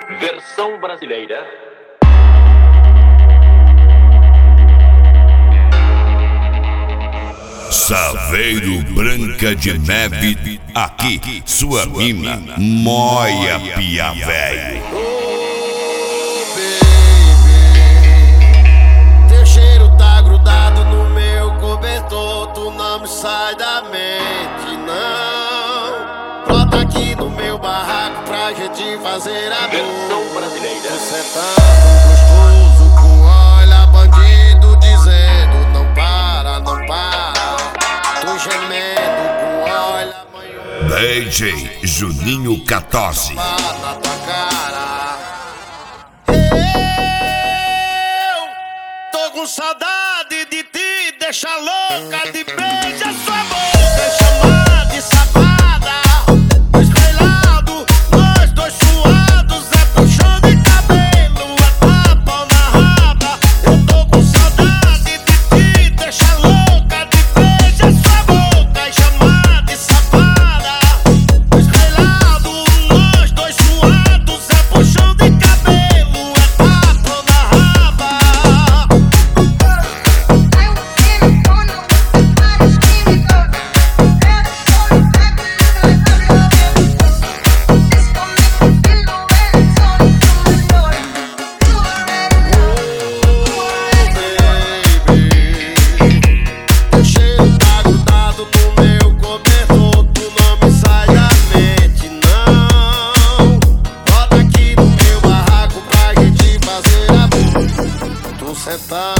Versão brasileira. Saveiro Branca de Neve, aqui sua mina, Moia Pia Véio. Teu cheiro tá grudado no meu cobertor, tu não me sai da mente, não. Brota aqui no meu barraco pra gente fazer a Versão brasileira. Você tá gostoso com olha bandido dizendo não para, não para. Tô gemendo com olha manhã. DJ Juninho 14. Na tua cara. Eu tô com saudade de ti, deixa louca de beijar sua boca, chamar de safada. Estrelado, nós dois suados, é puxão de cabelo, é tapa na raba. Eu tô com saudade de ti, deixa louca de beijar sua boca e chamar de safada. Estrelado, nós dois suados, é puxão de cabelo, é tapa na raba. Teu cheiro tá grudado no meu cobertor, tu não me sai da mente, não. Bota aqui no meu barraco pra gente fazer amor. Tu sentado